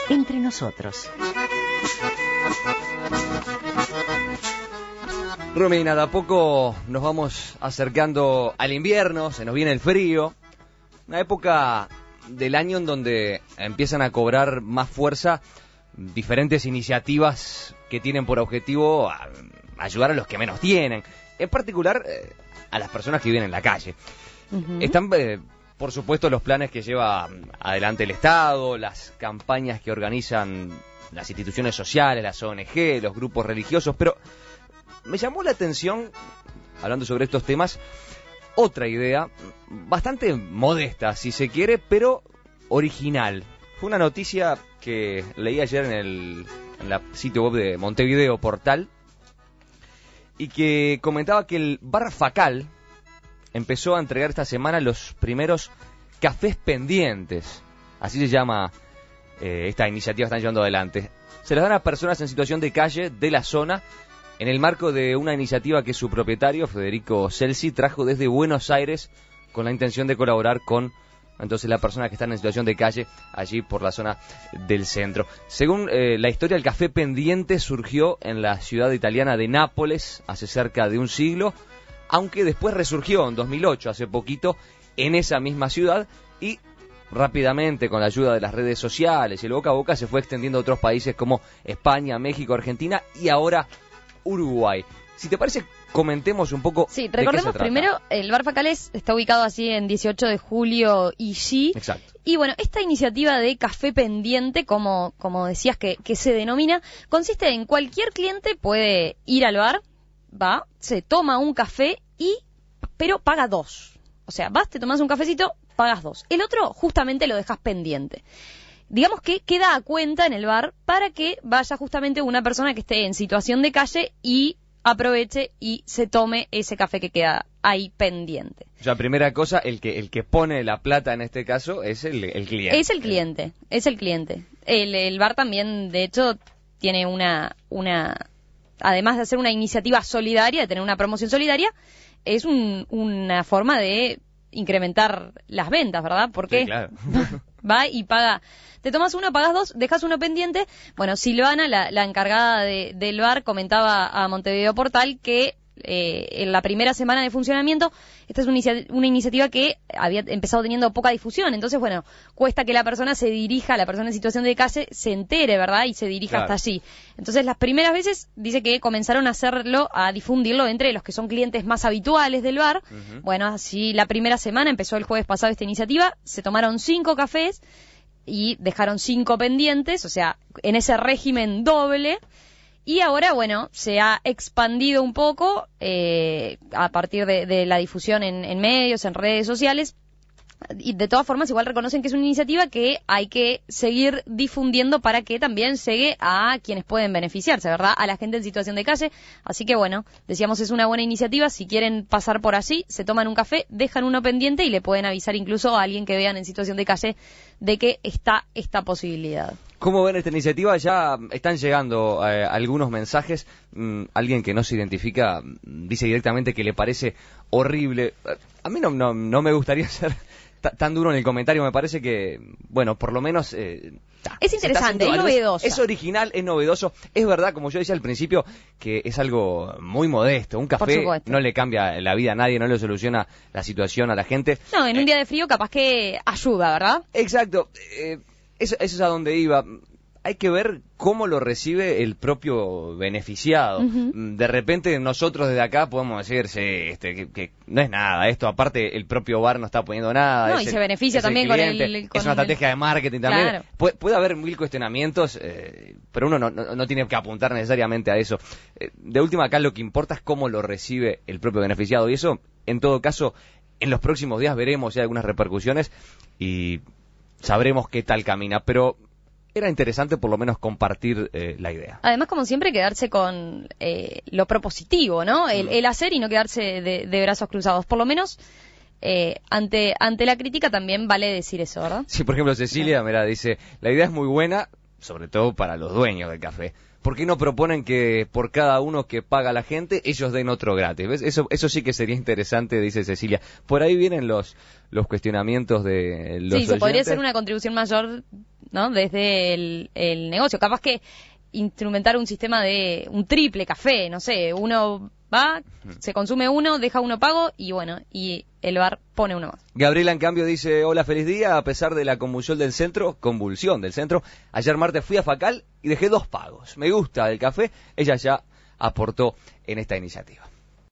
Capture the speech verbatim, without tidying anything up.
Entre nosotros. Romina, de a poco nos vamos acercando al invierno, se nos viene el frío, una época del año en donde empiezan a cobrar más fuerza diferentes iniciativas que tienen por objetivo a, ayudar a los que menos tienen, en particular eh, a las personas que viven en la calle. Uh-huh. Están, eh, por supuesto, los planes que lleva adelante el Estado, las campañas que organizan las instituciones sociales, las O N G, los grupos religiosos, pero me llamó la atención, hablando sobre estos temas, otra idea, bastante modesta, si se quiere, pero original. Fue una noticia que leí ayer en el en la sitio web de Montevideo Portal, y que comentaba que el Bar Facal empezó a entregar esta semana los primeros cafés pendientes. Así se llama eh, esta iniciativa que están llevando adelante. Se los dan a personas en situación de calle de la zona, en el marco de una iniciativa que su propietario, Federico Celsi, trajo desde Buenos Aires con la intención de colaborar con entonces la persona que está en situación de calle allí por la zona del centro. Según eh, la historia, el café pendiente surgió en la ciudad italiana de Nápoles hace cerca de un siglo, aunque después resurgió en dos mil ocho, hace poquito, en esa misma ciudad, y rápidamente, con la ayuda de las redes sociales y el boca a boca, se fue extendiendo a otros países como España, México, Argentina y ahora Uruguay. Si te parece, comentemos un poco. Sí, recordemos primero, el Bar Facal está ubicado así en dieciocho de julio y G. Exacto. Y bueno, esta iniciativa de café pendiente, como, como decías que, que se denomina, consiste en cualquier cliente puede ir al bar, va, se toma un café y, pero paga dos. O sea, vas, te tomas un cafecito, pagas dos. El otro justamente lo dejas pendiente. Digamos que queda a cuenta en el bar para que vaya justamente una persona que esté en situación de calle y aproveche y se tome ese café que queda ahí pendiente. O sea, primera cosa, el que el que pone la plata en este caso es el, el cliente. Es el cliente, eh. es el cliente. El, el bar también, de hecho, tiene una, una, además de hacer una iniciativa solidaria, de tener una promoción solidaria, es un, una forma de incrementar las ventas, ¿verdad? Porque sí, claro. va y paga. Te tomas uno, pagas dos, dejas uno pendiente. Bueno, Silvana, la, la encargada de, del bar, comentaba a Montevideo Portal que eh, en la primera semana de funcionamiento, esta es una, inicia- una iniciativa que había empezado teniendo poca difusión. Entonces, bueno, cuesta que la persona se dirija, la persona en situación de calle, se entere, ¿verdad? Y se dirija claro. hasta allí. Entonces, las primeras veces, dice que comenzaron a hacerlo, a difundirlo entre los que son clientes más habituales del bar. Uh-huh. Bueno, así la primera semana, empezó el jueves pasado esta iniciativa, se tomaron cinco cafés y dejaron cinco pendientes, o sea, en ese régimen doble. Y ahora, bueno, se ha expandido un poco eh, a partir de, de la difusión en, en medios, en redes sociales. Y de todas formas, igual reconocen que es una iniciativa que hay que seguir difundiendo para que también llegue a quienes pueden beneficiarse, ¿verdad? A la gente en situación de calle. Así que, bueno, decíamos, es una buena iniciativa. Si quieren pasar por allí, se toman un café, dejan uno pendiente y le pueden avisar incluso a alguien que vean en situación de calle de que está esta posibilidad. ¿Cómo ven esta iniciativa? Ya están llegando eh, algunos mensajes. Mm, alguien que no se identifica dice directamente que le parece horrible. A mí no, no, no me gustaría ser tan duro en el comentario. Me parece que, bueno, por lo menos eh, es interesante, es novedoso, es original, es novedoso. Es verdad, como yo decía al principio, que es algo muy modesto. Un café no le cambia la vida a nadie, no le soluciona la situación a la gente. No, en un eh, día de frío capaz que ayuda, ¿verdad? Exacto. eh, Eso, eso es a donde iba. Hay que ver cómo lo recibe el propio beneficiado. Uh-huh. De repente nosotros desde acá podemos decir, sí, este, que, que no es nada esto. Aparte, el propio bar no está poniendo nada. No, y el, se beneficia también con el, con Es una estrategia el... de marketing también. Claro. Puede, puede haber mil cuestionamientos, eh, pero uno no, no, no tiene que apuntar necesariamente a eso. Eh, de última, acá lo que importa es cómo lo recibe el propio beneficiado. Y eso, en todo caso, en los próximos días veremos si hay algunas repercusiones y sabremos qué tal camina, pero era interesante por lo menos compartir eh, la idea. Además, como siempre, quedarse con eh, lo propositivo, ¿no? El, mm. el hacer y no quedarse de, de brazos cruzados. Por lo menos, eh, ante ante la crítica también vale decir eso, ¿verdad? Sí, por ejemplo, Cecilia, sí. Mira, dice, la idea es muy buena, sobre todo para los dueños del café. ¿Por qué no proponen que por cada uno que paga la gente, ellos den otro gratis? ¿Ves? Eso eso sí que sería interesante, dice Cecilia. Por ahí vienen los los cuestionamientos de los Sí, se oyentes. podría ser una contribución mayor ¿no? Desde el, el negocio. Capaz que instrumentar un sistema de un triple café, no sé, uno va, se consume uno, deja uno pago y bueno, y el bar pone uno más. Gabriela, en cambio, dice, hola, feliz día, a pesar de la convulsión del centro, convulsión del centro, ayer martes fui a Facal y dejé dos pagos. Me gusta el café, ella ya aportó en esta iniciativa.